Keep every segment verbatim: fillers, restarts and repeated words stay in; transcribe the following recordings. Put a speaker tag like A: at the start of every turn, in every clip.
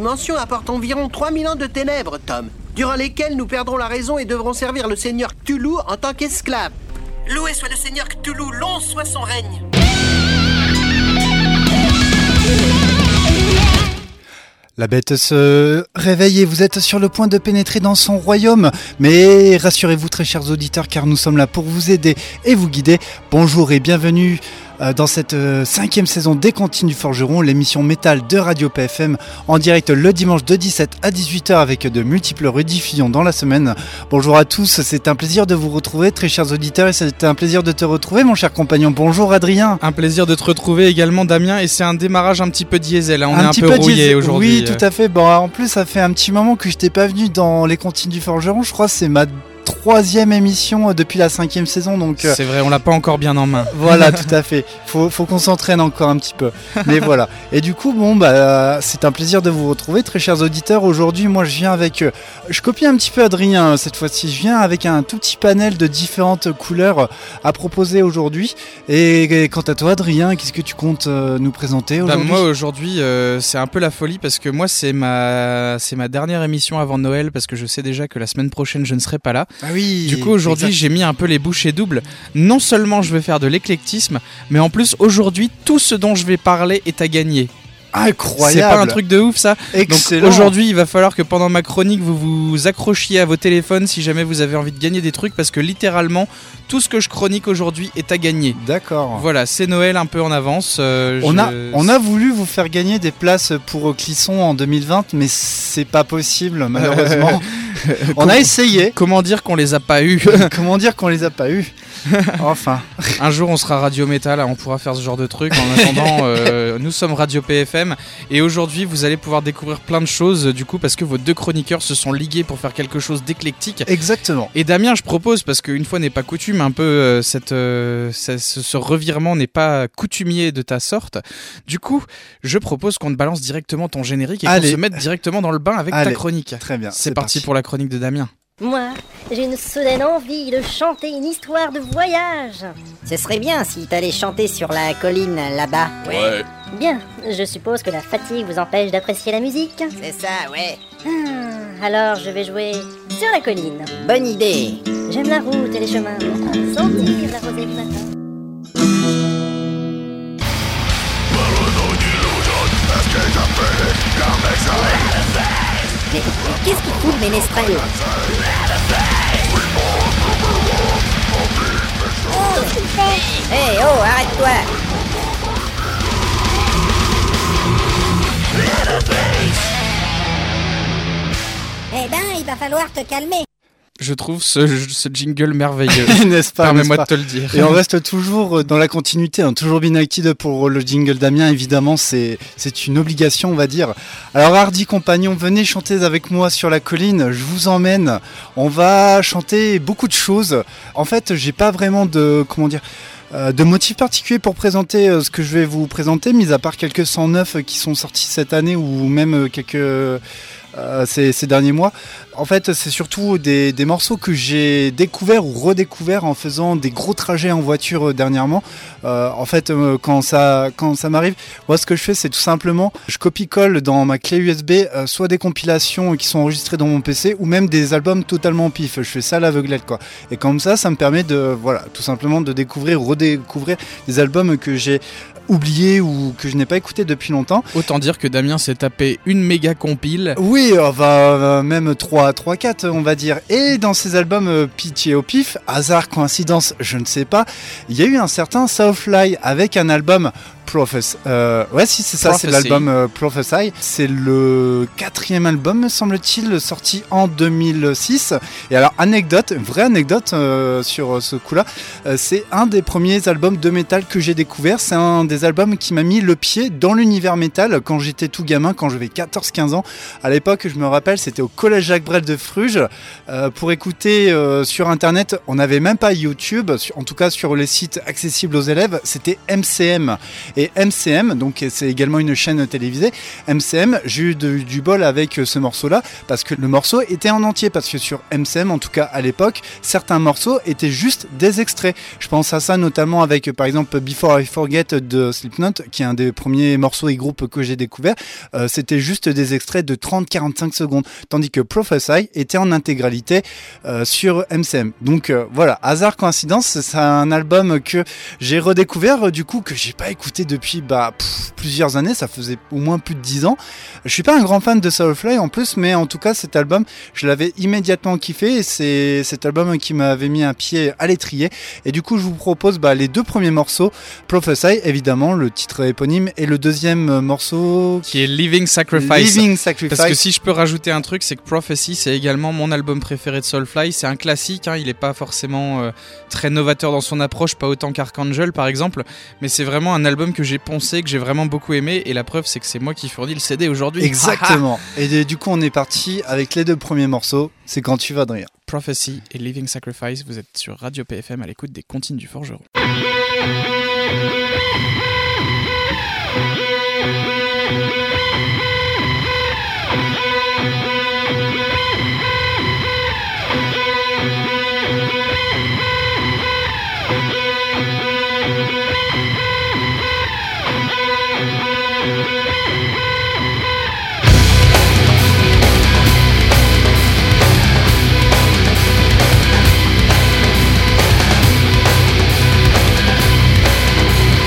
A: dimension apporte environ trois mille ans de ténèbres, Tom, durant lesquels nous perdrons la raison et devrons servir le seigneur Cthulhu en tant qu'esclaves. Loué soit le seigneur Cthulhu, long soit son règne.
B: La bête se réveille et vous êtes sur le point de pénétrer dans son royaume. Mais rassurez-vous très chers auditeurs, car nous sommes là pour vous aider et vous guider. Bonjour et bienvenue dans cette cinquième saison des Cantines du Forgeron, l'émission métal de Radio P F M, en direct le dimanche de dix-sept à dix-huit heures avec de multiples rediffusions dans la semaine. Bonjour à tous, c'est un plaisir de vous retrouver très chers auditeurs et c'est un plaisir de te retrouver mon cher compagnon. Bonjour Adrien.
C: Un plaisir de te retrouver également Damien, et c'est un démarrage un petit peu diesel, hein. On
B: un
C: est un peu rouillé diesel. Aujourd'hui.
B: Oui tout à fait, bon en plus ça fait un petit moment que je t'ai pas venu dans les Cantines du Forgeron, je crois que c'est ma troisième émission depuis la cinquième saison, donc
C: c'est vrai, on l'a pas encore bien en main.
B: Voilà, tout à fait. Faut, faut qu'on s'entraîne encore un petit peu. Mais voilà. Et du coup, bon, bah, c'est un plaisir de vous retrouver, très chers auditeurs. Aujourd'hui, moi, je viens avec, euh, je copie un petit peu Adrien cette fois-ci. Je viens avec un tout petit panel de différentes couleurs à proposer aujourd'hui. Et, et quant à toi, Adrien, qu'est-ce que tu comptes euh, nous présenter aujourd'hui ?
C: Bah, moi, aujourd'hui, euh, c'est un peu la folie parce que moi, c'est ma, c'est ma dernière émission avant Noël parce que je sais déjà que la semaine prochaine, je ne serai pas là.
B: Ah oui,
C: du coup aujourd'hui exact. J'ai mis un peu les bouchées doubles. Non seulement je vais faire de l'éclectisme, mais en plus aujourd'hui tout ce dont je vais parler est à gagner.
B: Incroyable.
C: C'est pas un truc de ouf ça.
B: Excellent.
C: Donc aujourd'hui il va falloir que pendant ma chronique vous vous accrochiez à vos téléphones si jamais vous avez envie de gagner des trucs, parce que littéralement tout ce que je chronique aujourd'hui est à gagner.
B: D'accord.
C: Voilà, c'est Noël un peu en avance. Euh,
B: on,
C: je...
B: a, on a voulu vous faire gagner des places pour Clisson en deux mille vingt, mais c'est pas possible malheureusement. On a essayé.
C: Comment dire qu'on les a pas eu?
B: Comment dire qu'on les a pas eu? Enfin.
C: Un jour on sera Radio Métal, on pourra faire ce genre de truc. En attendant, euh, nous sommes Radio P F M et aujourd'hui vous allez pouvoir découvrir plein de choses du coup, parce que vos deux chroniqueurs se sont ligués pour faire quelque chose d'éclectique.
B: Exactement.
C: Et Damien, je propose, parce qu'une fois n'est pas coutume, un peu euh, cette, euh, ce, ce revirement n'est pas coutumier de ta sorte. Du coup, je propose qu'on te balance directement ton générique et Allez. qu'on se mette directement dans le bain avec
B: Allez.
C: ta chronique.
B: Très bien.
C: C'est,
B: c'est
C: parti,
B: parti
C: pour la chronique de Damien.
D: Moi, j'ai une soudaine envie de chanter une histoire de voyage.
E: Ce serait bien si t'allais chanter sur la colline là-bas.
F: Ouais.
D: Bien, je suppose que la fatigue vous empêche d'apprécier la musique.
E: C'est ça, ouais.
D: Ah, alors je vais jouer sur la colline.
E: Bonne idée.
D: J'aime la route et les chemins, sentir la rosée du matin.
E: Mais, mais qu'est-ce qu'il fout le ménestrel? Oh, qu'est-ce qu'il fait? Hé, hey, oh, arrête-toi! Eh ben, il va falloir te calmer.
C: Je trouve ce, ce jingle merveilleux.
B: N'est-ce pas?
C: Permets-moi
B: n'est-ce
C: de te le dire.
B: Et on reste toujours dans la continuité, hein, toujours bien acquis pour le jingle Damien, évidemment, c'est, c'est une obligation, on va dire. Alors, hardi compagnons, venez chanter avec moi sur la colline, je vous emmène. On va chanter beaucoup de choses. En fait, j'ai pas vraiment de, comment dire, euh, de motif particulier pour présenter euh, ce que je vais vous présenter, mis à part quelques cent neuf qui sont sortis cette année ou même quelques... Euh, ces, ces derniers mois. En fait, c'est surtout des, des morceaux que j'ai découverts ou redécouverts en faisant des gros trajets en voiture euh, dernièrement. Euh, en fait, euh, quand ça, quand ça m'arrive, moi, ce que je fais, c'est tout simplement, je copie-colle dans ma clé U S B euh, soit des compilations qui sont enregistrées dans mon P C ou même des albums totalement en pif. Je fais ça à l'aveuglette, quoi. Et comme ça, ça me permet de, voilà, tout simplement de découvrir, redécouvrir des albums que j'ai oublié ou que je n'ai pas écouté depuis longtemps.
C: Autant dire que Damien s'est tapé une méga compile.
B: Oui, enfin, euh, même trois, quatre on va dire. Et dans ces albums euh, pitchés au pif, hasard, coïncidence, je ne sais pas, il y a eu un certain Southfly avec un album Prophes- euh, ouais, si c'est ça, Prophecy. C'est l'album euh, Prophesy. C'est le quatrième album, me semble-t-il, sorti en deux mille six. Et alors, anecdote, vraie anecdote euh, sur ce coup-là, euh, c'est un des premiers albums de métal que j'ai découvert. C'est un des albums qui m'a mis le pied dans l'univers métal quand j'étais tout gamin, quand j'avais quatorze quinze ans. À l'époque, je me rappelle, c'était au collège Jacques Brel de Fruges. Euh, pour écouter euh, sur Internet, on n'avait même pas YouTube, en tout cas sur les sites accessibles aux élèves, c'était M C M. Et M C M, donc c'est également une chaîne télévisée, M C M, j'ai eu de, du bol avec ce morceau-là, parce que le morceau était en entier, parce que sur M C M, en tout cas à l'époque, certains morceaux étaient juste des extraits. Je pense à ça notamment avec par exemple Before I Forget de Slipknot, qui est un des premiers morceaux et groupes que j'ai découvert. Euh, c'était juste des extraits de trente à quarante-cinq secondes, tandis que Prophesy était en intégralité euh, sur M C M. Donc euh, voilà, hasard coïncidence, c'est un album que j'ai redécouvert, du coup que j'ai pas écouté depuis bah, pff, plusieurs années, ça faisait au moins plus de dix ans. Je suis pas un grand fan de Soulfly en plus, mais en tout cas cet album, je l'avais immédiatement kiffé et c'est cet album qui m'avait mis un pied à l'étrier. Et du coup je vous propose bah, les deux premiers morceaux, Prophesy évidemment, le titre éponyme, et le deuxième morceau
C: qui est Living Sacrifice.
B: Living Sacrifice.
C: Parce que si je peux rajouter un truc, c'est que Prophecy, c'est également mon album préféré de Soulfly. C'est un classique, hein, il n'est pas forcément euh, très novateur dans son approche, pas autant qu'Archangel par exemple, mais c'est vraiment un album que j'ai poncé, que j'ai vraiment beaucoup aimé, et la preuve c'est que c'est moi qui fournis le C D aujourd'hui.
B: Exactement. Et du coup on est parti avec les deux premiers morceaux, c'est Quand tu vas de rire.
C: Prophecy et Living Sacrifice, vous êtes sur Radio P F M à l'écoute des Comptines du Forgeron.
F: We'll be right back.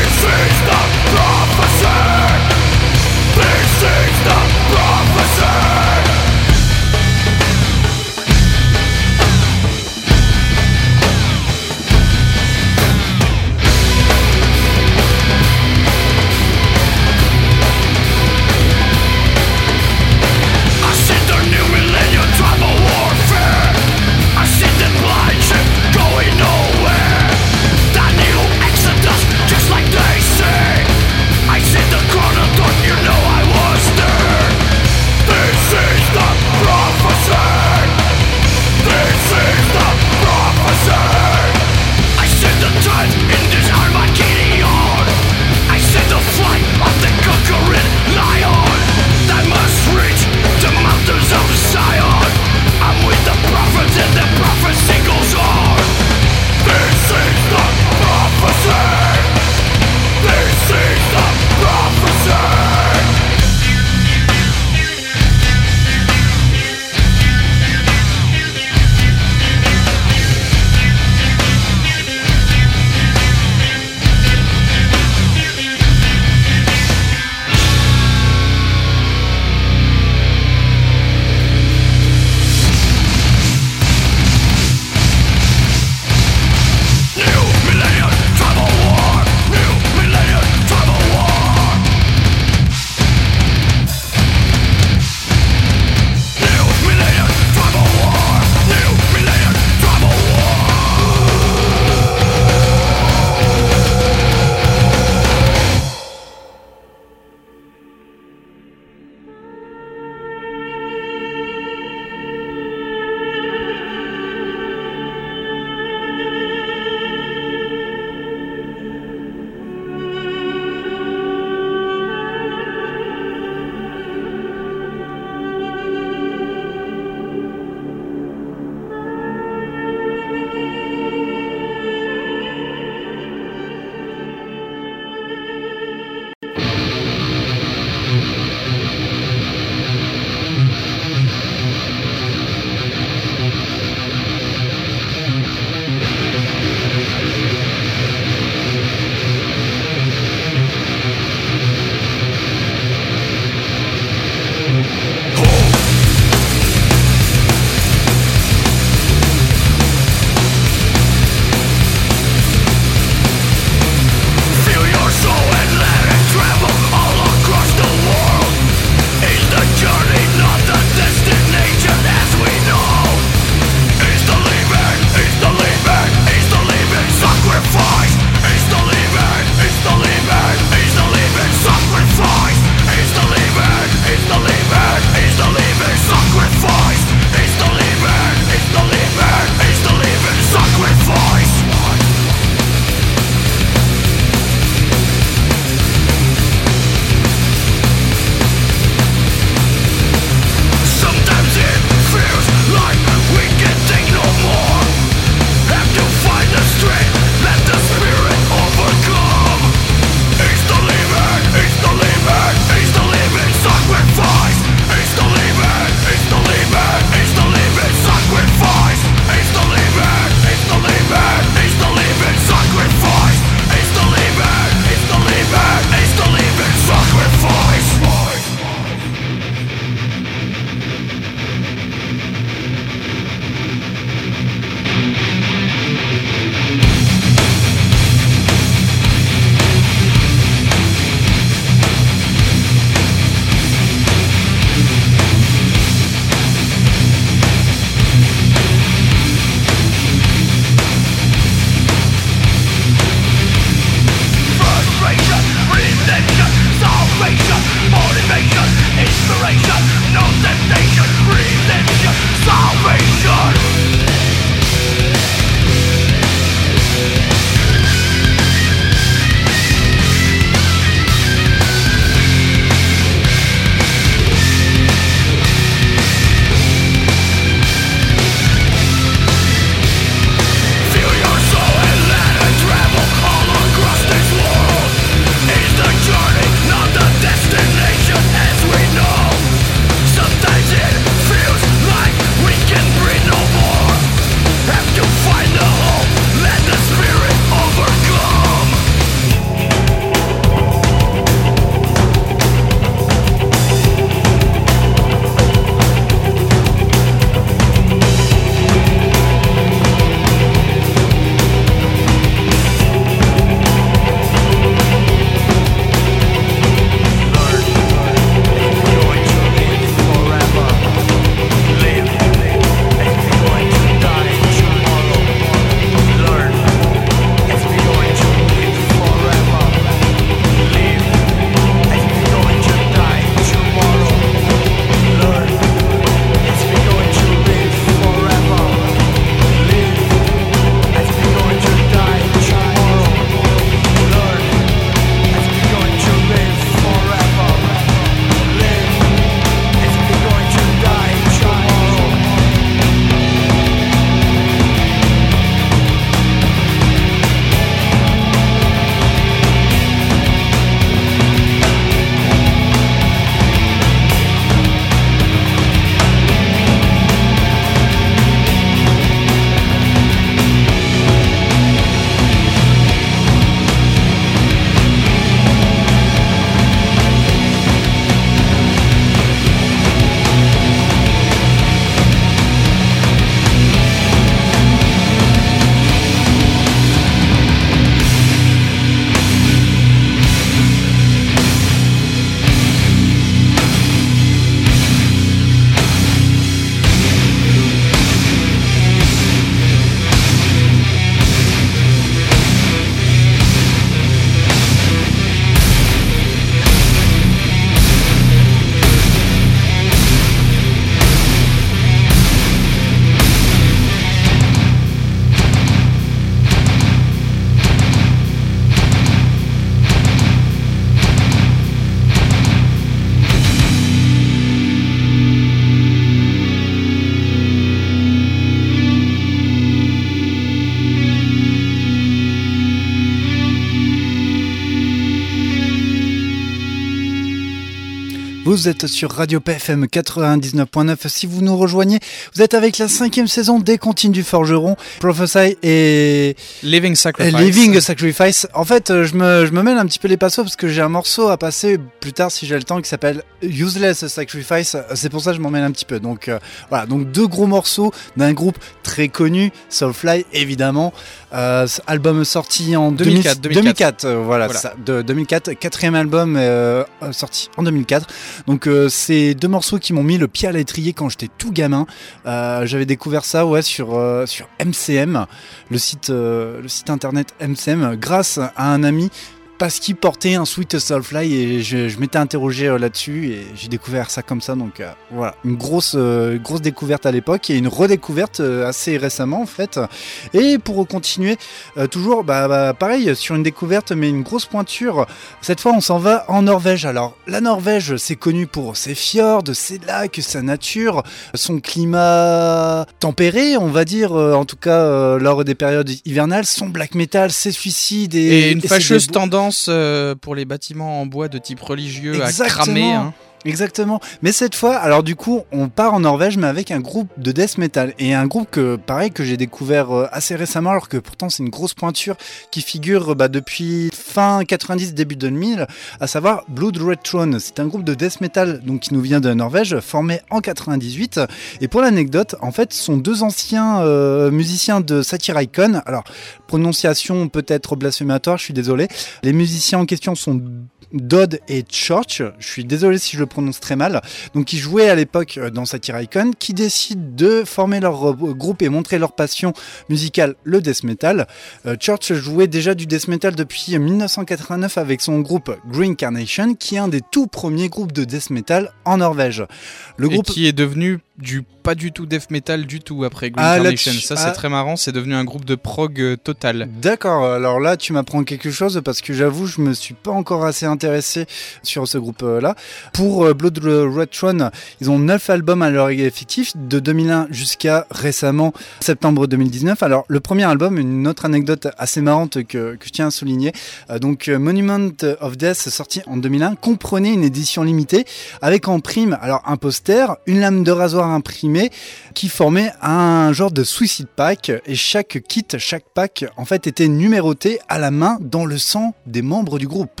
B: Vous êtes sur Radio P F M quatre-vingt-dix-neuf point neuf. Si vous nous rejoignez, vous êtes avec la cinquième saison des Comptines du Forgeron, Prophesy et
C: Living Sacrifice.
B: Living Sacrifice. En fait, je me, je me mêle un petit peu les pinceaux parce que j'ai un morceau à passer plus tard si j'ai le temps qui s'appelle Useless Sacrifice. C'est pour ça que je m'en mêle un petit peu. Donc euh, voilà, donc deux gros morceaux d'un groupe très connu, Soulfly évidemment. Euh, album sorti en
C: deux mille quatre.
B: deux mille quatre, euh, voilà, voilà. Ça, de deux mille quatre, quatrième album euh, sorti en deux mille quatre. Donc euh, c'est deux morceaux qui m'ont mis le pied à l'étrier quand j'étais tout gamin. Euh, j'avais découvert ça ouais sur euh, sur M C M, le site euh, le site internet M C M, grâce à un ami. Parce qu'il portait un Sweet Soulfly et je, je m'étais interrogé euh, là-dessus et j'ai découvert ça comme ça. Donc euh, voilà, une grosse, euh, grosse découverte à l'époque et une redécouverte euh, assez récemment en fait. Et pour continuer, euh, toujours bah, bah, pareil sur une découverte mais une grosse pointure. Cette fois on s'en va en Norvège. Alors la Norvège c'est connu pour ses fjords, ses lacs, sa nature, son climat tempéré on va dire, euh, en tout cas euh, lors des périodes hivernales, son black metal, ses suicides et,
C: et une
B: et
C: fâcheuse tendance pour les bâtiments en bois de type religieux. Exactement. À cramer. Hein.
B: Exactement. Mais cette fois, alors du coup, on part en Norvège, mais avec un groupe de death metal. Et un groupe que, pareil, que j'ai découvert assez récemment, alors que pourtant c'est une grosse pointure qui figure bah, depuis fin quatre-vingt-dix, début deux mille, à savoir Blood Red Throne. C'est un groupe de death metal donc, qui nous vient de Norvège, formé en quatre-vingt-dix-huit. Et pour l'anecdote, en fait, ce sont deux anciens euh, musiciens de Satyricon. Alors, prononciation peut-être blasphématoire, je suis désolé. Les musiciens en question sont Dodd et Church, je suis désolé si je le prononce très mal, donc ils jouaient à l'époque dans Satyricon, qui décident de former leur groupe et montrer leur passion musicale, le death metal. Euh, Church jouait déjà du death metal depuis dix-neuf cent quatre-vingt-neuf avec son groupe Green Carnation, qui est un des tout premiers groupes de death metal en Norvège. Le groupe
C: et qui est devenu du pas du tout death metal du tout après Green ah, Carnation. Ça c'est ah. très marrant, c'est devenu un groupe de prog euh, total.
B: D'accord, alors là tu m'apprends quelque chose parce que j'avoue je me suis pas encore assez intéressé sur ce groupe là. Pour euh, Blood Red Throne, ils ont neuf albums à leur effectif de deux mille un jusqu'à récemment septembre deux mille dix-neuf. Alors le premier album, une autre anecdote assez marrante que, que je tiens à souligner, euh, donc euh, Monument of Death sorti en deux mille un comprenait une édition limitée avec en prime alors un poster, une lame de rasoir imprimé qui formait un genre de suicide pack et chaque kit, chaque pack en fait était numéroté à la main dans le sang des membres du groupe.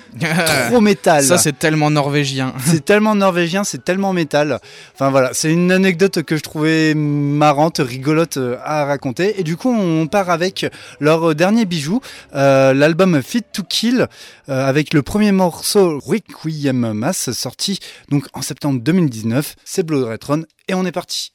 B: Trop métal.
C: Ça c'est tellement norvégien.
B: C'est tellement norvégien, c'est tellement métal. Enfin voilà, c'est une anecdote que je trouvais marrante, rigolote à raconter. Et du coup on part avec leur dernier bijou, euh, l'album Fit to Kill, euh, avec le premier morceau Requiem Mass sorti donc en septembre deux mille dix-neuf. C'est Blood Red Throne et on est parti.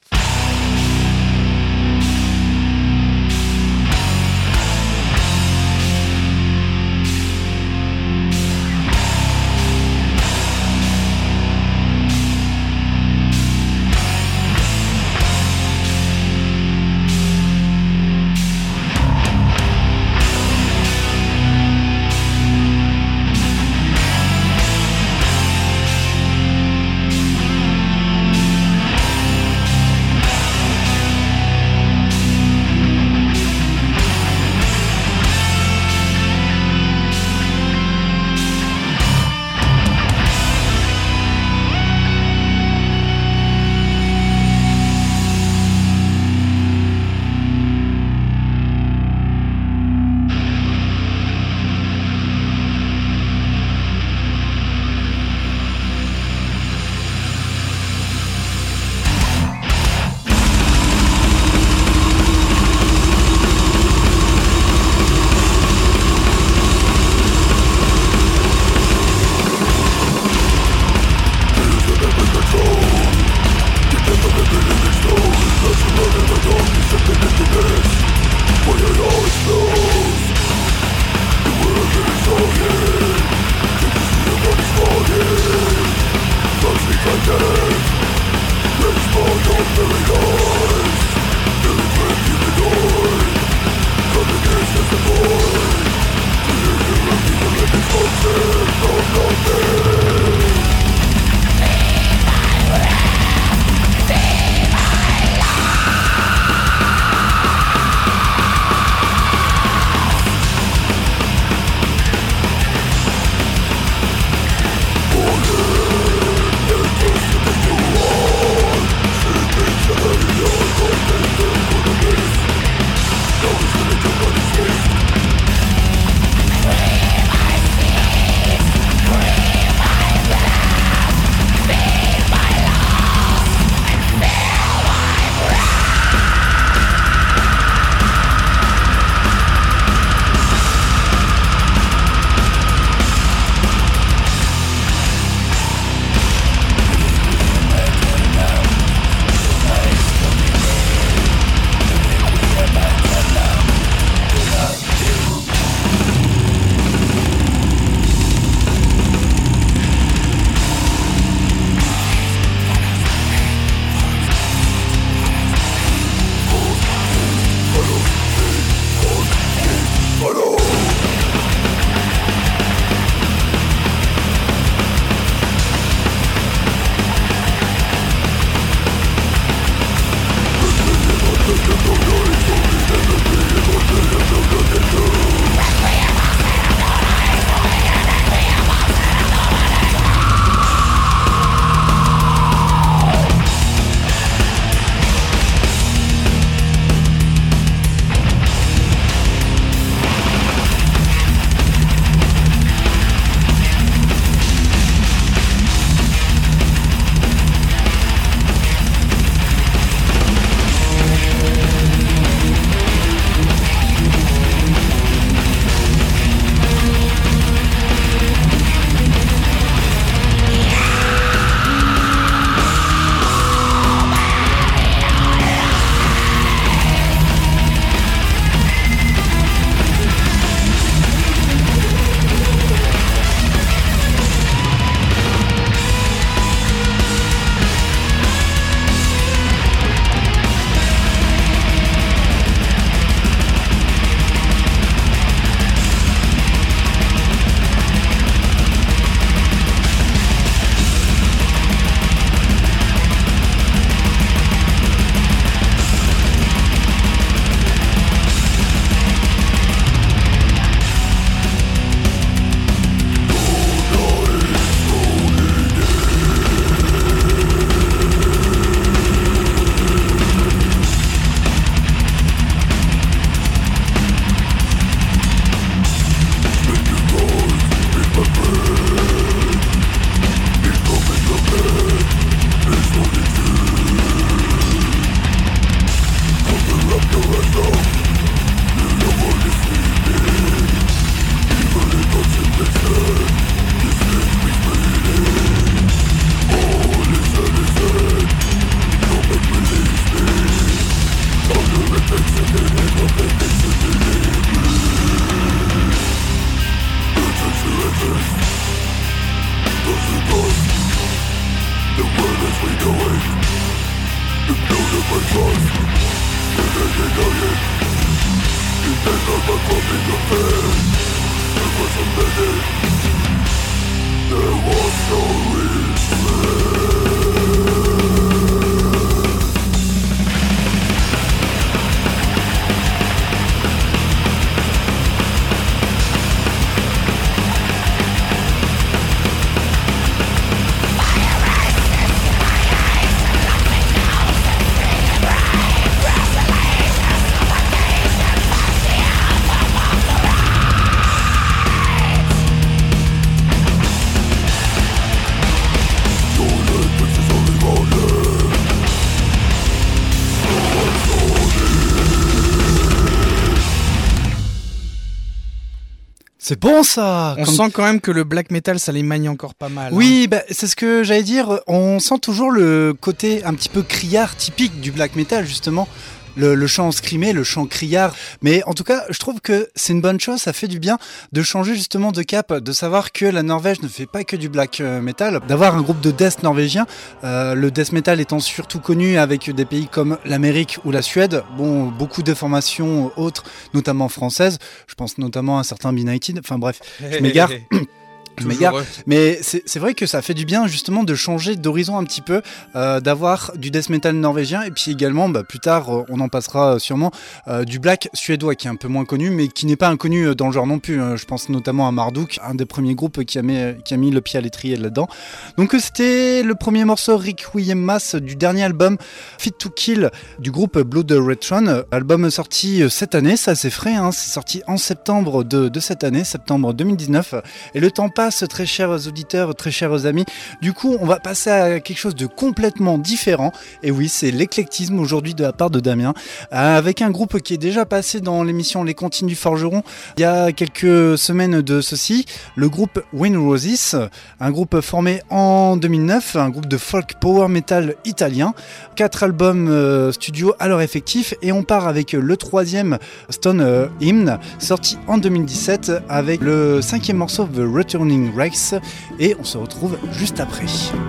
B: C'est bon ça.
C: On Comme... sent quand même que le black metal ça les manie encore pas mal.
B: Oui,
C: hein.
B: bah, c'est ce que j'allais dire. On sent toujours le côté un petit peu criard typique du black metal justement. Le, le chant scrimé, le chant criard. Mais en tout cas, je trouve que c'est une bonne chose, ça fait du bien de changer justement de cap, de savoir que la Norvège ne fait pas que du black metal, d'avoir un groupe de death norvégien, euh, le death metal étant surtout connu avec des pays comme l'Amérique ou la Suède, bon, beaucoup de formations autres, notamment françaises, je pense notamment à un certain Benighted, enfin bref, je m'égare.
C: Toujours,
B: mais c'est, c'est vrai que ça fait du bien justement de changer d'horizon un petit peu, euh, d'avoir du death metal norvégien et puis également bah, plus tard euh, on en passera sûrement euh, du black suédois qui est un peu moins connu mais qui n'est pas inconnu dans le genre non plus. Je pense notamment à Marduk, un des premiers groupes qui a mis, qui a mis le pied à l'étrier là-dedans. Donc c'était le premier morceau Requiem Mass du dernier album Fit to Kill du groupe Blood Red Throne, album sorti cette année, ça c'est frais, hein, c'est sorti en septembre de, de cette année, septembre deux mille dix-neuf et le temps passe très chers auditeurs, très chers amis. Du coup, on va passer à quelque chose de complètement différent. Et oui, c'est l'éclectisme aujourd'hui de la part de Damien, euh, avec un groupe qui est déjà passé dans l'émission Les Contines du Forgeron il y a quelques semaines de ceci, le groupe Wind Roses, un groupe formé en deux mille neuf, un groupe de folk power metal italien, quatre albums euh, studio à leur effectif, et on part avec le troisième Stone euh, Hymn, sorti en deux mille dix-sept, avec le cinquième morceau The Returning Rex, et on se retrouve juste après.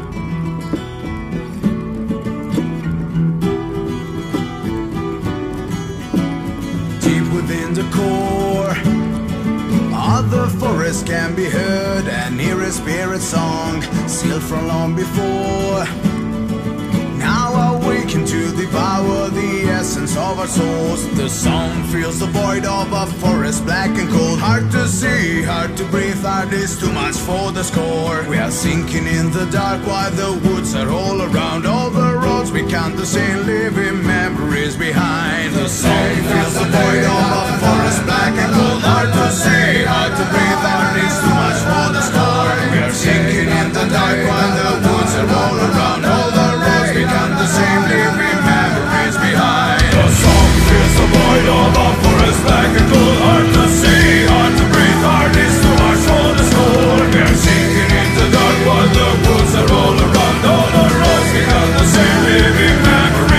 F: Deep within the core of the forest can be heard and hear a spirit song sealed from long before. Now awaken to devour the essence of our souls. The sound fills the void of a forest black and cold. Hard to see, hard to breathe, hard is too much for the score. We are sinking in the dark while the woods are all around. All the roads we can't see, leaving memories behind. The sound fills the void of a forest black and cold. Hard to see, hard to breathe, hard is too much for the score. We are sinking in the dark while the woods are all around. All the roads we can't the same, leaving memories behind. The song fills the void of a forest black and cold. Hard to see, hard to breathe, hard is too much for the score. We're sinking in the dark while the woods are all around. All the roads become the same, leaving memories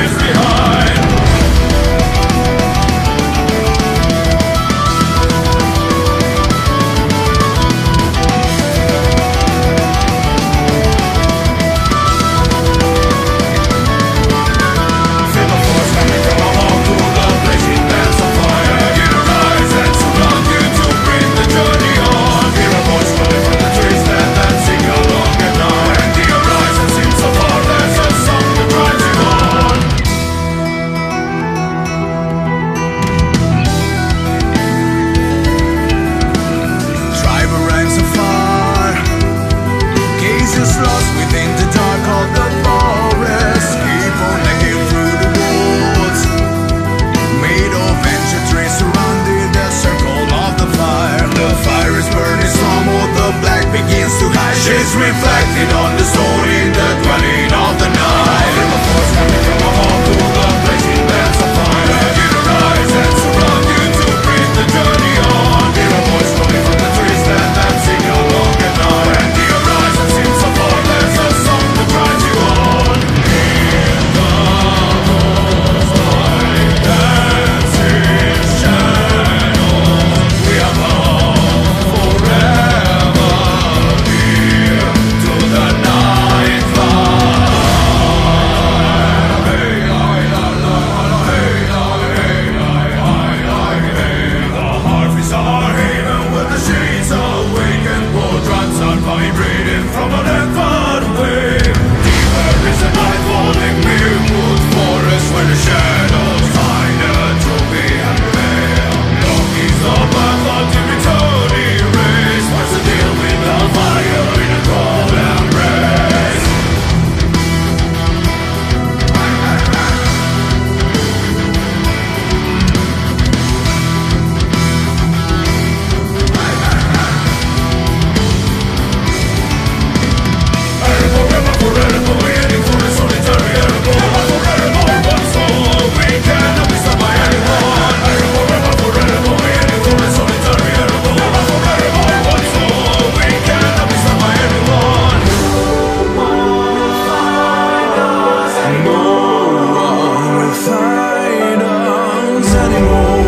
F: And no one will find us anymore.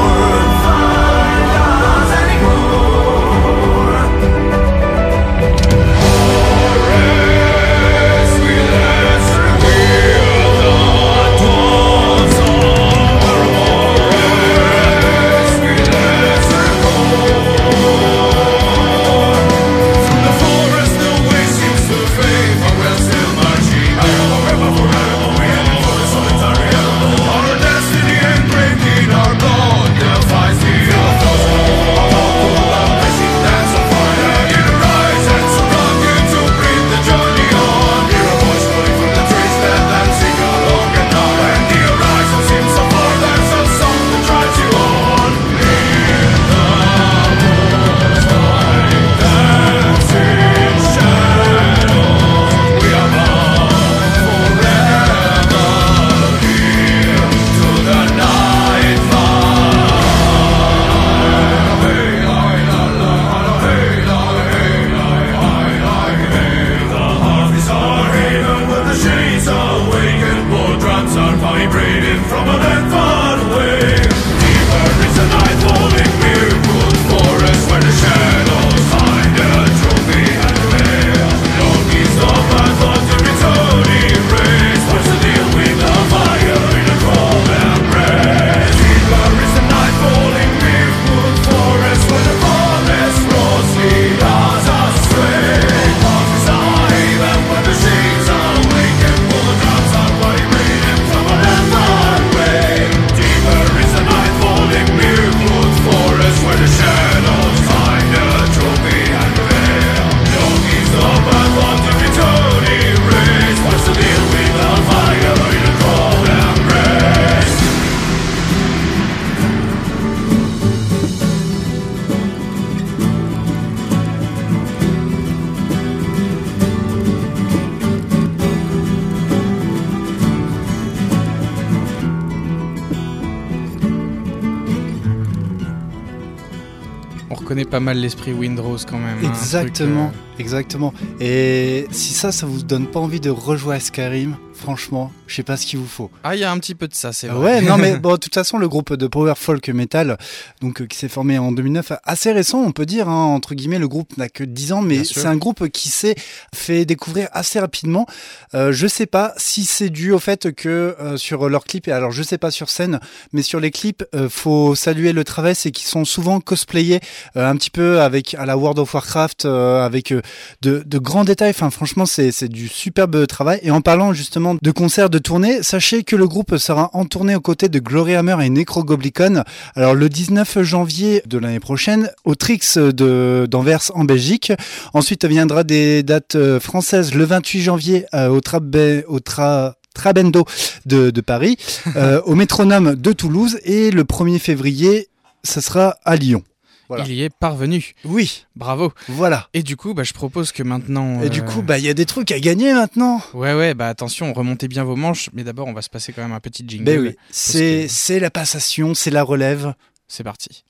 C: Pas mal l'esprit Windrose quand même.
B: Exactement,
C: hein, truc, euh...
B: exactement. Et si ça, ça vous donne pas envie de rejouer à Skyrim, franchement, je sais pas ce qu'il vous faut.
C: Ah, il y a un petit peu de ça, c'est vrai.
B: Ouais, non mais bon, de toute façon, le groupe de power folk metal, donc euh, qui s'est formé en deux mille neuf, assez récent, on peut dire, hein, entre guillemets, le groupe n'a que dix ans, mais c'est un groupe qui s'est fait découvrir assez rapidement. Euh, je sais pas si c'est dû au fait que euh, sur leurs clips, et alors je sais pas sur scène, mais sur les clips, euh, faut saluer le travail, c'est qu'ils sont souvent cosplayés euh, un petit peu avec à la World of Warcraft, euh, avec euh, de, de grands détails. Enfin, franchement, c'est, c'est du superbe travail. Et en parlant justement de concerts, de tournées, sachez que le groupe sera en tournée aux côtés de Gloryhammer et Necrogoblicon. Alors le dix-neuf janvier de l'année prochaine au Trix de, d'Anvers en Belgique. Ensuite viendra des dates françaises le vingt-huit janvier euh, au Trabe, au Tra Trabendo de, de Paris, euh, au Métronome de Toulouse et le premier février, ça sera à Lyon.
C: Voilà. Il y est parvenu.
B: Oui.
C: Bravo.
B: Voilà.
C: Et du coup, bah, je propose que maintenant...
B: Et euh... du coup, bah, il y a des trucs à gagner maintenant.
C: Ouais, ouais, bah attention, remontez bien vos manches. Mais d'abord, on va se passer quand même un petit jingle.
B: Ben oui. C'est, que... c'est la passation, c'est la relève.
C: C'est parti.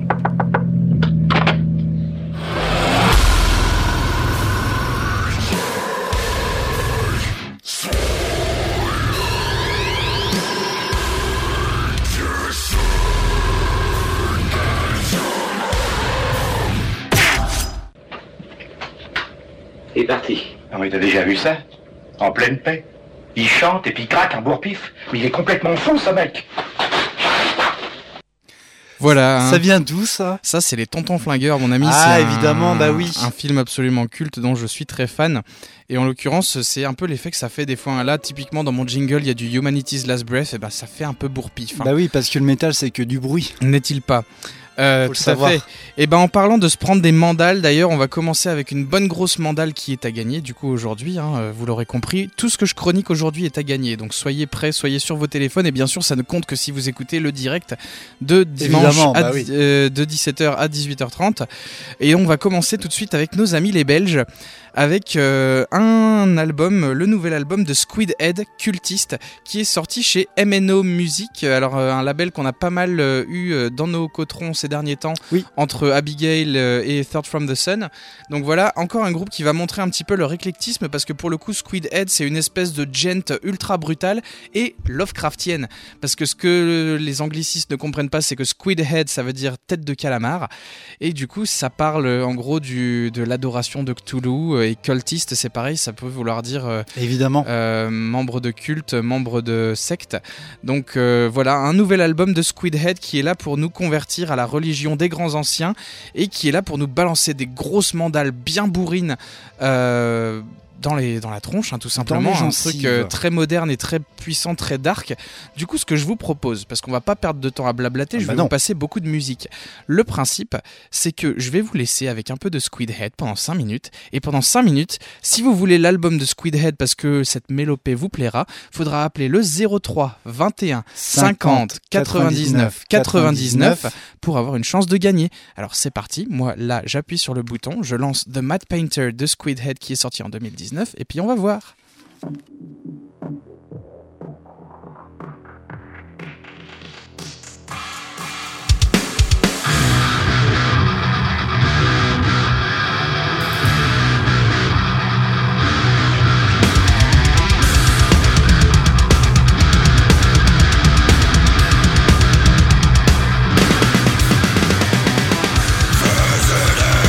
G: Il est parti.
H: Non mais t'as déjà vu ça? En pleine paix. Il chante et puis il craque un bourre-pif. Mais il est complètement fou ce mec.
C: Voilà.
B: Ça hein. vient d'où ça?
C: Ça c'est les Tontons Flingueurs mon ami.
B: Ah
C: c'est
B: évidemment,
C: un,
B: bah oui.
C: Un film absolument culte dont je suis très fan. Et en l'occurrence c'est un peu l'effet que ça fait des fois. Là typiquement dans mon jingle il y a du Humanity's Last Breath. Et bah ça fait un peu bourre-pif. Hein.
B: Bah oui parce que le métal c'est que du bruit.
C: N'est-il pas? Euh,
B: Faut
C: tout
B: le savoir.
C: à fait. Et ben en parlant de se prendre des mandales, d'ailleurs, on va commencer avec une bonne grosse mandale qui est à gagner. Du coup aujourd'hui, hein, vous l'aurez compris, tout ce que je chronique aujourd'hui est à gagner. Donc soyez prêts, soyez sur vos téléphones. Et bien sûr, ça ne compte que si vous écoutez le direct de dimanche à
B: bah oui.
C: euh, de dix-sept heures à dix-huit heures trente. Et on va commencer tout de suite avec nos amis les Belges. Avec euh, un album, le nouvel album de Squidhead, Cultiste, qui est sorti chez M N O Music. Alors euh, un label qu'on a pas mal euh, eu euh, dans nos cotrons ces ces derniers temps
B: oui.
C: entre Abigail et Third From The Sun. Donc voilà, encore un groupe qui va montrer un petit peu leur éclectisme parce que pour le coup Squidhead c'est une espèce de gent ultra brutale et Lovecraftienne, parce que ce que les anglicistes ne comprennent pas c'est que Squidhead ça veut dire tête de calamar et du coup ça parle en gros du, de l'adoration de Cthulhu, et cultiste c'est pareil, ça peut vouloir dire euh,
B: évidemment
C: euh, membre de culte, membre de secte. Donc euh, voilà un nouvel album de Squidhead qui est là pour nous convertir à la religion des grands anciens et qui est là pour nous balancer des grosses mandales bien bourrines euh, Dans, les, dans la tronche, hein, tout simplement, un truc euh, très moderne et très puissant, très dark. Du coup, ce que je vous propose, parce qu'on va pas perdre de temps à blablater, ah je vais bah vous passer beaucoup de musique. Le principe, c'est que je vais vous laisser avec un peu de Squidhead pendant cinq minutes, et pendant cinq minutes, si vous voulez l'album de Squidhead parce que cette mélopée vous plaira, faudra appeler le zéro trois vingt et un cinquante quatre-vingt-dix-neuf quatre-vingt-dix-neuf pour avoir une chance de gagner. Alors c'est parti, moi là j'appuie sur le bouton, je lance The Mad Painter de Squidhead qui est sorti en deux mille dix-neuf. Et puis on va voir.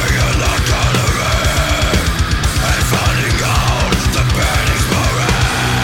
F: Finding out the burning sporan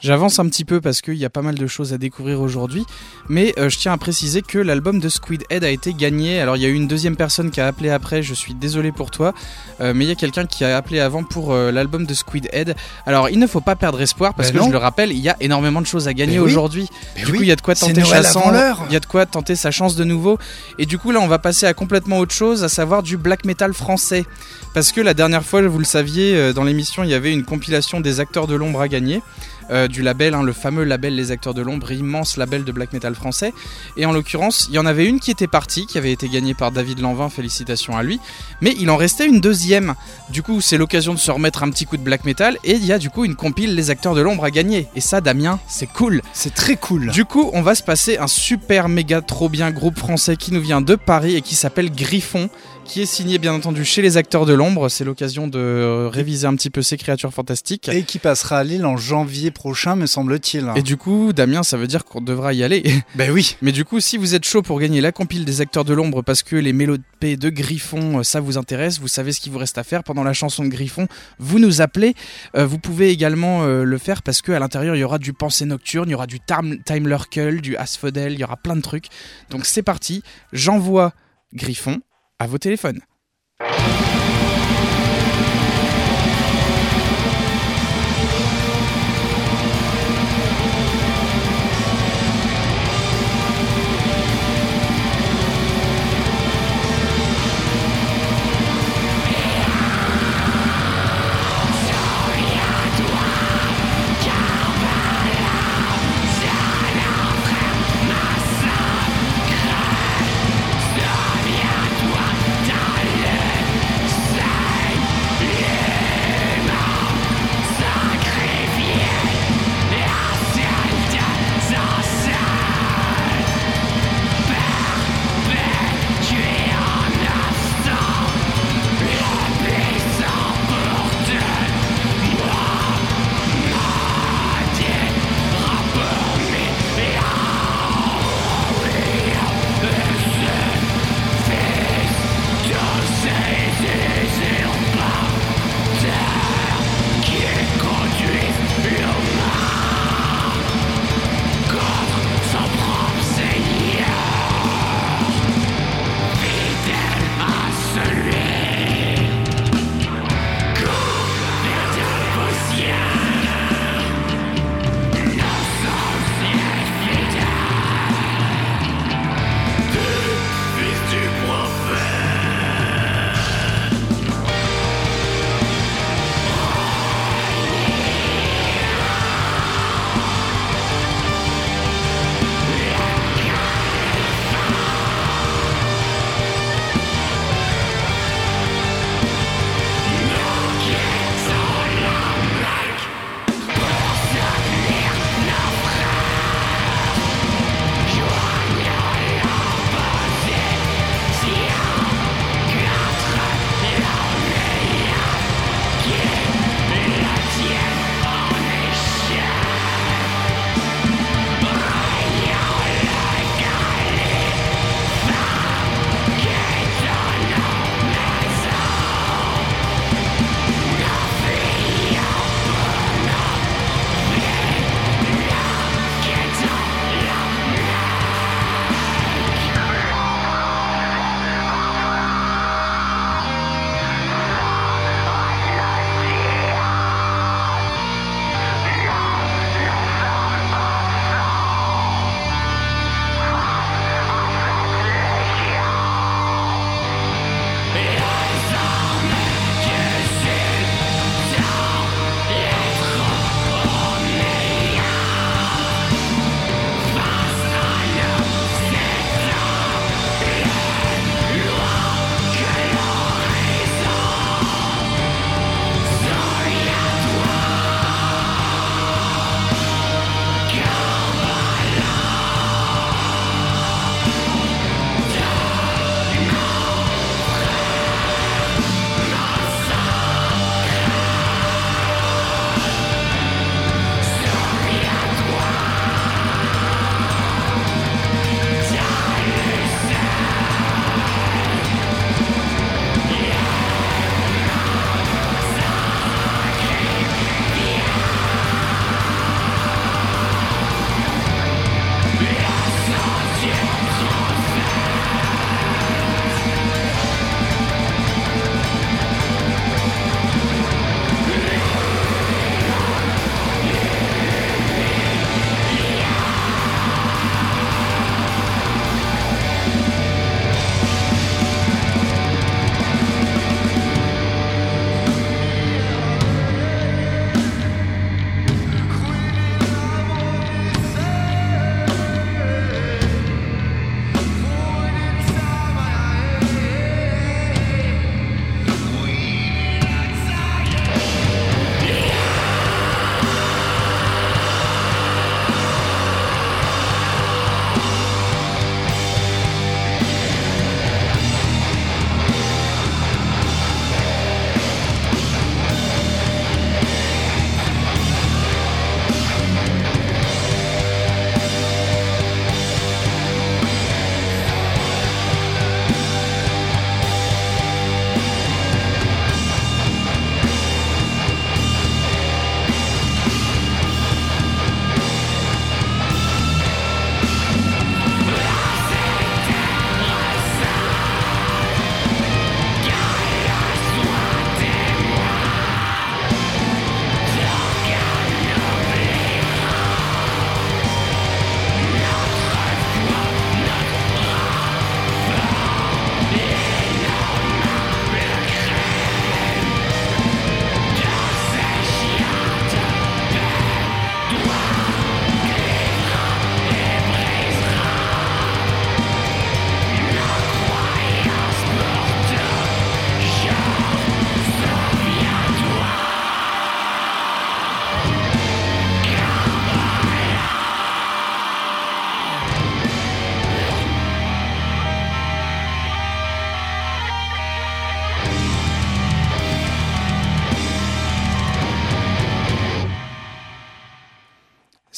C: J'avance un petit peu parce qu'il y a pas mal de choses à découvrir aujourd'hui, mais euh, je tiens à préciser que l'album de Squidhead a été gagné. Alors il y a eu une deuxième personne qui a appelé après, je suis désolé pour toi, euh, mais il y a quelqu'un qui a appelé avant pour euh, l'album de Squidhead. Alors il ne faut pas perdre espoir parce ben que non. Je le rappelle, il y a énormément de choses à gagner ben aujourd'hui. Ben du oui. coup il y a de quoi tenter chassant, il y a de quoi tenter sa chance de nouveau. Et du coup là on va passer à complètement autre chose, à savoir du black metal français. Parce que la dernière fois, vous le saviez, euh, dans l'émission il y avait une compilation des acteurs de l'ombre à gagner. Euh, du label, hein, le fameux label Les Acteurs de l'Ombre, immense label de black metal français. Et en l'occurrence, il y en avait une qui était partie, qui avait été gagnée par David Lanvin, félicitations à lui. Mais il en restait une deuxième. Du coup, c'est l'occasion de se remettre un petit coup de black metal. Et il y a du coup une compile Les Acteurs de l'Ombre à gagner. Et ça, Damien, c'est cool.
B: C'est très cool.
C: Du coup, on va se passer un super méga trop bien groupe français qui nous vient de Paris et qui s'appelle Griffon, qui est signé bien entendu chez Les Acteurs de l'Ombre. C'est l'occasion de réviser un petit peu ces créatures fantastiques.
B: Et qui passera à Lille en janvier prochain, me semble-t-il.
C: Et du coup, Damien, ça veut dire qu'on devra y aller.
B: Ben oui.
C: Mais du coup, si vous êtes chaud pour gagner la compile des Acteurs de l'Ombre parce que les mélopées de Griffon, ça vous intéresse, vous savez ce qu'il vous reste à faire pendant la chanson de Griffon, vous nous appelez. Euh, vous pouvez également euh, le faire parce qu'à l'intérieur, il y aura du Pensée Nocturne, il y aura du Time, Time Lurkel, du Asphodel, il y aura plein de trucs. Donc c'est parti, j'envoie Griffon à vos téléphones.
G: Souviens-toi d'aller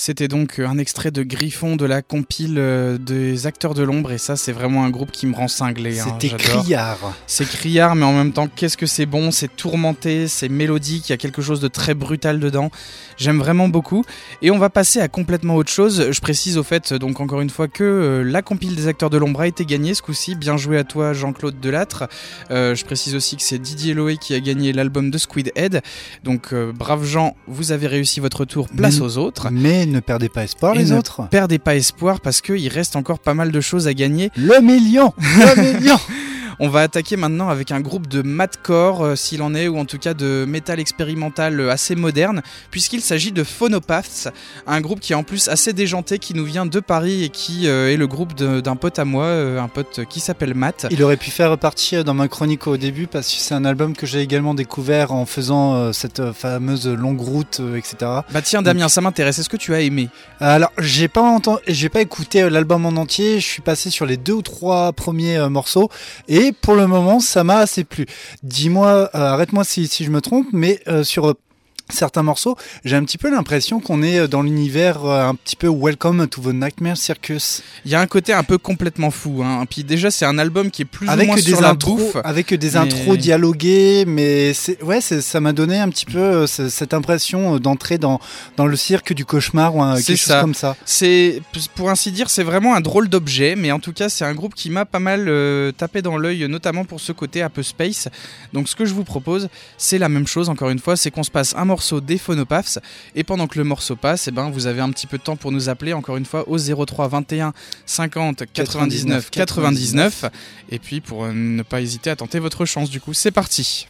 C: C'était donc un extrait de Griffon de la compile euh, des Acteurs de l'Ombre, et ça c'est vraiment un groupe qui me rend cinglé. Hein,
B: C'était criard.
C: C'est criard, mais en même temps qu'est-ce que c'est bon, c'est tourmenté, c'est mélodique, il y a quelque chose de très brutal dedans. J'aime vraiment beaucoup. Et on va passer à complètement autre chose. Je précise au fait, donc encore une fois, que euh, la compile des Acteurs de l'Ombre a été gagnée ce coup-ci. Bien joué à toi Jean-Claude Delattre. Euh, je précise aussi que c'est Didier Loé qui a gagné l'album de Squidhead. Donc euh, brave Jean, vous avez réussi votre tour, place
B: mais,
C: aux autres.
B: Mais ne perdez pas espoir
C: et
B: les
C: ne
B: autres.
C: Perdez pas espoir parce qu'il reste encore pas mal de choses à gagner.
B: Le million Le million
C: On va attaquer maintenant avec un groupe de mathcore, euh, s'il en est, ou en tout cas de métal expérimental euh, assez moderne, puisqu'il s'agit de Phonopaths, un groupe qui est en plus assez déjanté, qui nous vient de Paris et qui euh, est le groupe de, d'un pote à moi, euh, un pote qui s'appelle Matt.
B: Il aurait pu faire partie dans ma chronique au début, parce que c'est un album que j'ai également découvert en faisant euh, cette fameuse longue route, euh, et cetera.
C: Bah tiens Damien, Donc, ça m'intéresse, est-ce que tu as aimé ?
B: Alors, j'ai pas, entendu, j'ai pas écouté euh, l'album en entier, je suis passé sur les deux ou trois premiers euh, morceaux, et Et pour le moment, ça m'a assez plu. Dis-moi, euh, arrête-moi si, si je me trompe, mais euh, sur euh, certains morceaux, j'ai un petit peu l'impression qu'on est dans l'univers euh, un petit peu Welcome to the Nightmare Circus.
C: Il y a un côté un peu complètement fou. Hein. Puis déjà, c'est un album qui est plus
B: avec
C: ou moins
B: des
C: sur
B: intros,
C: la bouffe.
B: Avec des
C: mais...
B: intros dialoguées, mais c'est, ouais, c'est, ça m'a donné un petit peu euh, cette impression d'entrer dans, dans le cirque du cauchemar ou un, quelque
C: ça.
B: chose comme ça.
C: C'est, pour ainsi dire, c'est vraiment un drôle d'objet, mais en tout cas, c'est un groupe qui m'a pas mal euh, tapé dans l'œil, notamment pour ce côté un peu space. Donc ce que je vous propose, c'est la même chose, encore une fois, c'est qu'on se passe un morceau des Phonopaths, et pendant que le morceau passe, eh ben, vous avez un petit peu de temps pour nous appeler, encore une fois, au zéro trois vingt et un cinquante quatre-vingt-dix-neuf quatre-vingt-dix-neuf, et puis pour euh, ne pas hésiter à tenter votre chance, du coup, c'est parti.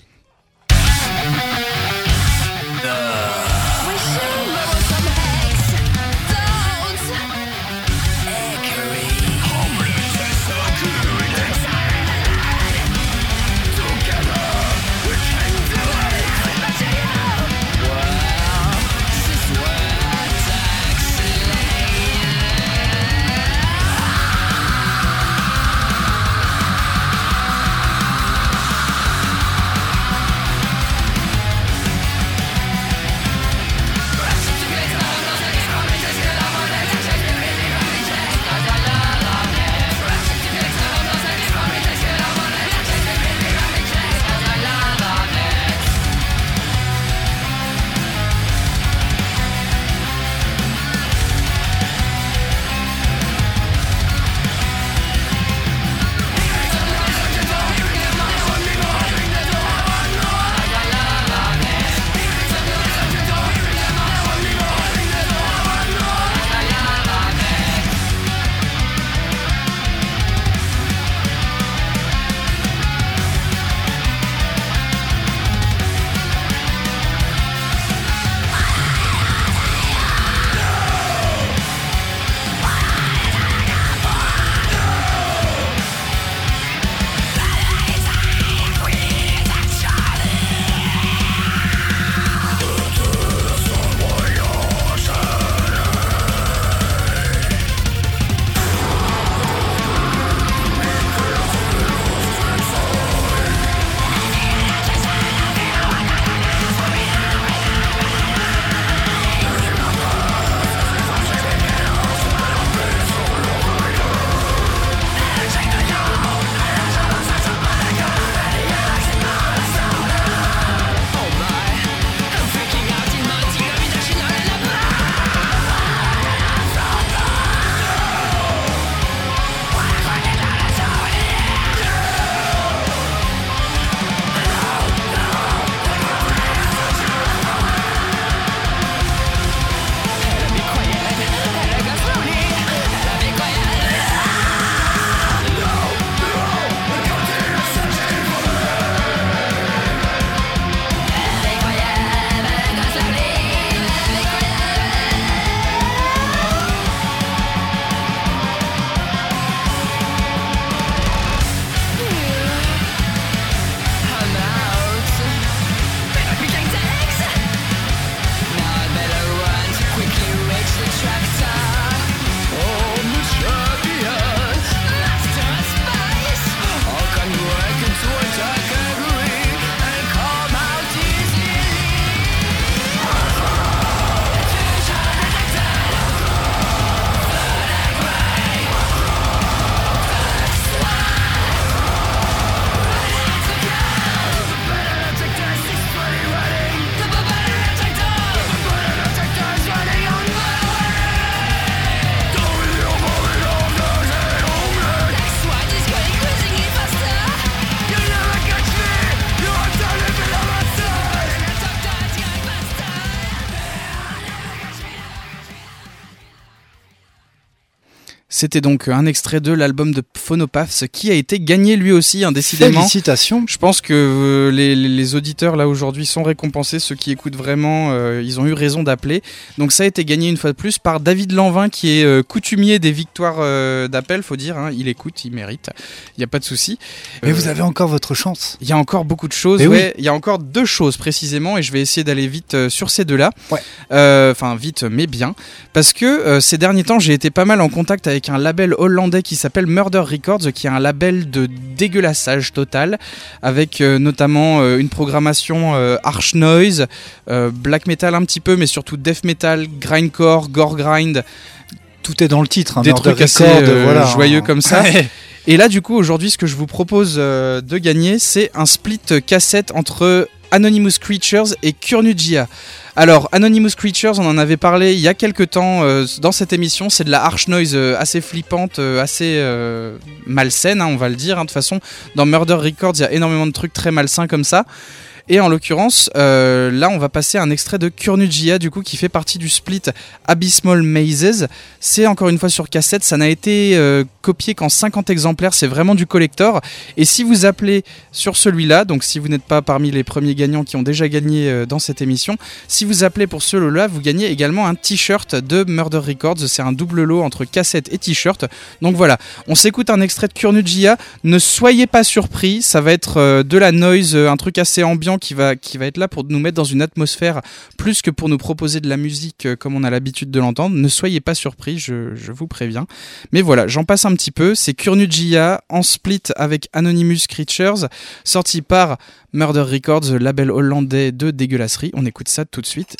C: C'était donc un extrait de l'album de Phonopaths qui a été gagné lui aussi, hein, décidément.
B: Félicitations.
C: Je pense que euh, les, les auditeurs là aujourd'hui sont récompensés, ceux qui écoutent vraiment, euh, ils ont eu raison d'appeler. Donc ça a été gagné une fois de plus par David Lanvin qui est euh, coutumier des victoires euh, d'appel, faut dire, hein, il écoute, il mérite, il n'y a pas de souci.
B: Mais
C: euh,
B: vous avez encore votre chance.
C: Il y a encore beaucoup de choses,
B: il
C: ouais,
B: oui.
C: y a encore deux choses précisément et je vais essayer d'aller vite euh, sur ces deux-là.
B: Ouais.
C: Euh, enfin vite mais bien, parce que euh, ces derniers temps j'ai été pas mal en contact avec un label hollandais qui s'appelle Murder Records, qui est un label de dégueulassage total, avec euh, notamment euh, une programmation euh, harsh noise, euh, black metal un petit peu, mais surtout death metal, grindcore, gore grind.
B: Tout est dans le titre, hein,
C: des
B: Murder
C: trucs assez
B: Record,
C: euh,
B: voilà,
C: joyeux
B: hein.
C: comme ça. Et là du coup aujourd'hui ce que je vous propose euh, de gagner, c'est un split cassette entre Anonymous Creatures et Kurnujia. Alors, Anonymous Creatures, on en avait parlé il y a quelques temps euh, dans cette émission, c'est de la harsh noise euh, assez flippante, euh, assez euh, malsaine, hein, on va le dire. Hein. De toute façon, dans Murder Records, il y a énormément de trucs très malsains comme ça. Et en l'occurrence, euh, là on va passer un extrait de Kurnujia du coup qui fait partie du split Abysmal Mazes. C'est encore une fois sur cassette, ça n'a été euh, copié qu'en cinquante exemplaires, c'est vraiment du collector. Et si vous appelez sur celui-là, donc si vous n'êtes pas parmi les premiers gagnants qui ont déjà gagné euh, dans cette émission, si vous appelez pour celui-là, vous gagnez également un t-shirt de Murder Records. C'est un double lot entre cassette et t-shirt. Donc voilà, on s'écoute un extrait de Kurnujia. Ne soyez pas surpris, ça va être euh, de la noise, euh, un truc assez ambiant qui va, qui va être là pour nous mettre dans une atmosphère plus que pour nous proposer de la musique euh, comme on a l'habitude de l'entendre. Ne soyez pas surpris, je, je vous préviens. Mais voilà, j'en passe un petit peu. C'est Kurnujia en split avec Anonymous Creatures, sorti par Murder Records, label hollandais de dégueulasserie. On écoute ça tout de suite.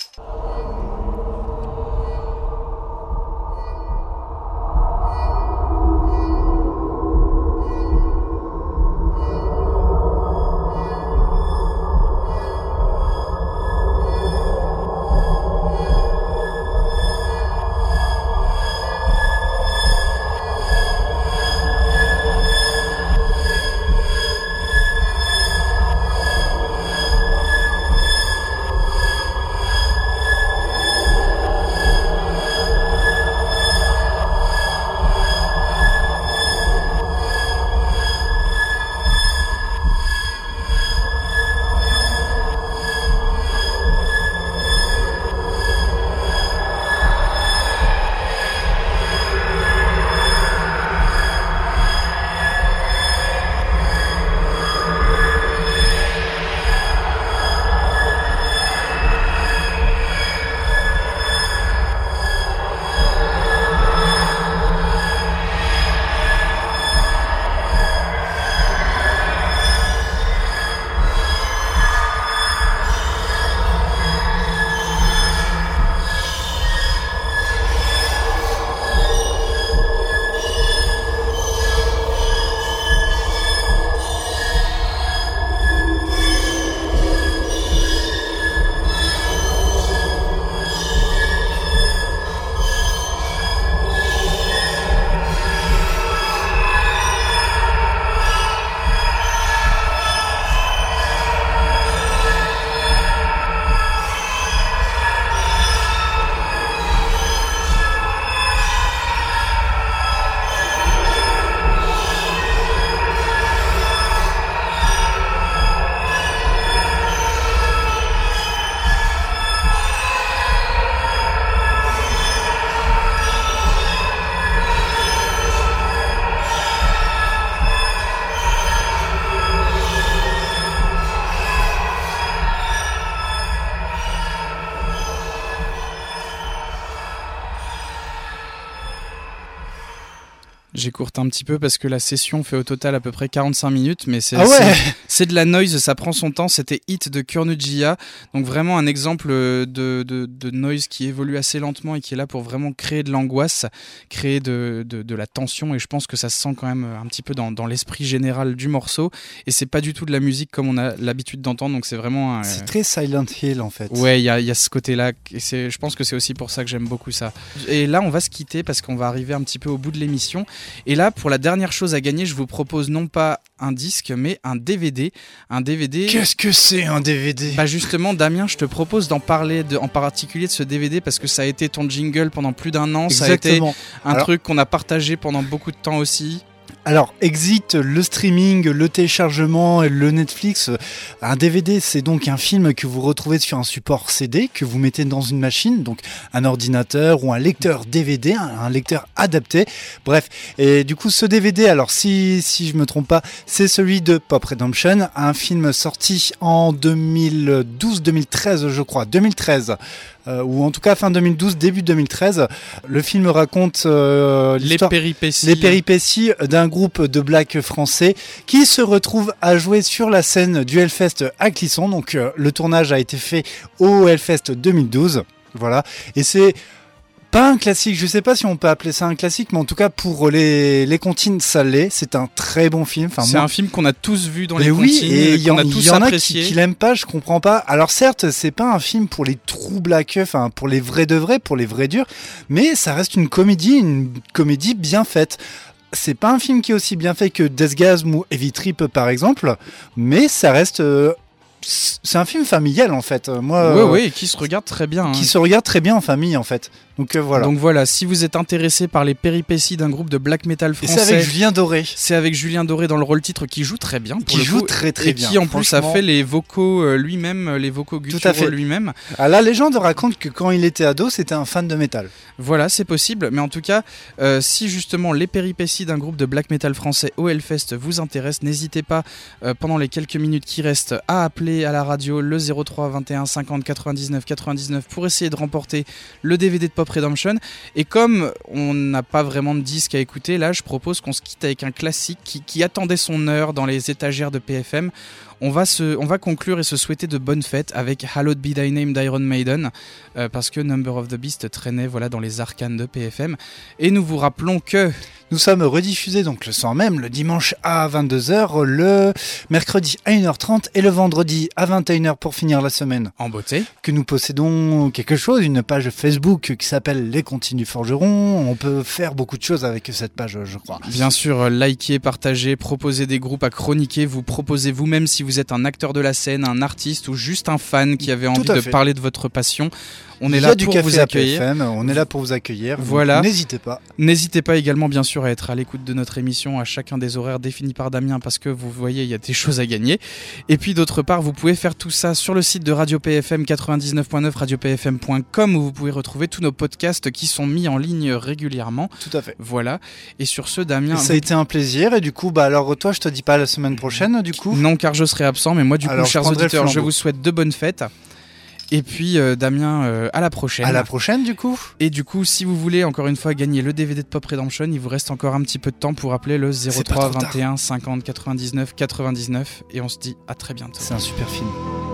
C: J'écourte un petit peu parce que la session fait au total à peu près quarante-cinq minutes, mais c'est,
B: ah ouais
C: c'est, c'est de la noise, ça prend son temps. C'était Hit de Kurnujia, donc vraiment un exemple de, de, de noise qui évolue assez lentement et qui est là pour vraiment créer de l'angoisse, créer de, de, de la tension, et je pense que ça se sent quand même un petit peu dans, dans l'esprit général du morceau, et c'est pas du tout de la musique comme on a l'habitude d'entendre, donc c'est vraiment... Un,
B: c'est euh... très Silent Hill en fait.
C: Ouais, il y a, y a ce côté-là, et c'est, je pense que c'est aussi pour ça que j'aime beaucoup ça. Et là, on va se quitter parce qu'on va arriver un petit peu au bout de l'émission. Et là, pour la dernière chose à gagner, je vous propose non pas un disque, mais un D V D. Un D V D.
B: Qu'est-ce que c'est un D V D ?
C: Bah justement, Damien, je te propose d'en parler de, en particulier de ce D V D parce que ça a été ton jingle pendant plus d'un an.
B: Exactement.
C: Ça a été un Alors... truc qu'on a partagé pendant beaucoup de temps aussi.
B: Alors, exit le streaming, le téléchargement et le Netflix. Un D V D, c'est donc un film que vous retrouvez sur un support C D, que vous mettez dans une machine, donc un ordinateur ou un lecteur D V D, un, un lecteur adapté. Bref, et du coup, ce D V D, alors si, si je me trompe pas, c'est celui de Pop Redemption, un film sorti en deux mille douze deux mille treize, je crois, deux mille treize. Euh, ou en tout cas fin deux mille douze, début deux mille treize. Le film raconte euh,
C: les péripéties.
B: les péripéties d'un groupe de blacks français qui se retrouve à jouer sur la scène du Hellfest à Clisson. Donc euh, le tournage a été fait au Hellfest deux mille douze. Voilà. Et c'est pas un classique, je sais pas si on peut appeler ça un classique, mais en tout cas pour les, les comptines, ça l'est. C'est un très bon film. Enfin,
C: c'est
B: moi...
C: un film qu'on a tous vu dans
B: mais
C: les
B: oui,
C: comptines,
B: et il y en,
C: qu'on a tous
B: y en a
C: apprécié.
B: qui, qui l'aiment pas, je comprends pas. Alors certes, c'est pas un film pour les true black, enfin pour les vrais de vrais, pour les vrais durs, mais ça reste une comédie, une comédie bien faite. C'est pas un film qui est aussi bien fait que Deathgasm ou Heavy Trip par exemple, mais ça reste... Euh, c'est un film familial en fait. Moi,
C: oui,
B: euh,
C: oui, qui se regarde très bien.
B: Qui
C: hein.
B: se regarde très bien en famille en fait. Donc euh, voilà.
C: Donc voilà, si vous êtes intéressé par les péripéties d'un groupe de black metal français,
B: et c'est avec Julien Doré.
C: C'est avec Julien Doré dans le rôle titre qui joue très bien. Pour
B: qui
C: le
B: joue
C: coup,
B: très très
C: et
B: bien.
C: Et qui en plus a fait les vocaux euh, lui-même, les vocaux gutturaux lui-même.
B: Ah, la légende raconte que quand il était ado, c'était un fan de métal.
C: Voilà, c'est possible. Mais en tout cas, euh, si justement les péripéties d'un groupe de black metal français au Hellfest vous intéressent, n'hésitez pas euh, pendant les quelques minutes qui restent à appeler à la radio le zéro trois vingt et un cinquante quatre-vingt-dix-neuf quatre-vingt-dix-neuf pour essayer de remporter le D V D de Pop Redemption. Et comme on n'a pas vraiment de disque à écouter, là je propose qu'on se quitte avec un classique qui, qui attendait son heure dans les étagères de P F M. On va, se, on va conclure et se souhaiter de bonnes fêtes avec Hallowed Be Thy Name d'Iron Maiden, euh, parce que Number of the Beast traînait voilà, dans les arcanes de P F M. Et nous vous rappelons que...
B: Nous sommes rediffusés donc le soir même, le dimanche à vingt-deux heures, le mercredi à une heure trente et le vendredi à vingt et une heures pour finir la semaine.
C: En beauté.
B: Que nous possédons quelque chose, une page Facebook qui s'appelle Les Comptines du Forgeron. On peut faire beaucoup de choses avec cette page, je crois.
C: Bien sûr, likez, partagez, proposez des groupes à chroniquer, vous proposez vous-même si vous êtes un acteur de la scène, un artiste ou juste un fan qui avait envie de fait. parler de votre passion. On est là pour vous accueillir.
B: P F M, on est là pour vous accueillir.
C: Voilà.
B: N'hésitez pas.
C: N'hésitez pas également, bien sûr, à être à l'écoute de notre émission à chacun des horaires définis par Damien parce que vous voyez, il y a des choses à gagner. Et puis d'autre part, vous pouvez faire tout ça sur le site de Radio P F M quatre-vingt-dix-neuf point neuf, radio p f m point com où vous pouvez retrouver tous nos podcasts qui sont mis en ligne régulièrement.
B: Tout à fait.
C: Voilà. Et sur ce, Damien.
B: Ça a été un plaisir. Et du coup, bah alors toi, je te dis pas la semaine prochaine, du coup.
C: Non, car je serai absent. Mais moi, du
B: alors,
C: coup, chers auditeurs, je vous souhaite de bonnes fêtes. Et puis euh, Damien, euh, à la prochaine.
B: À la prochaine du coup.
C: Et du coup, si vous voulez encore une fois gagner le D V D de Pop Redemption, il vous reste encore un petit peu de temps pour appeler le zéro trois vingt et un cinquante quatre-vingt-dix-neuf quatre-vingt-dix-neuf et on se dit à très bientôt.
B: C'est un super film.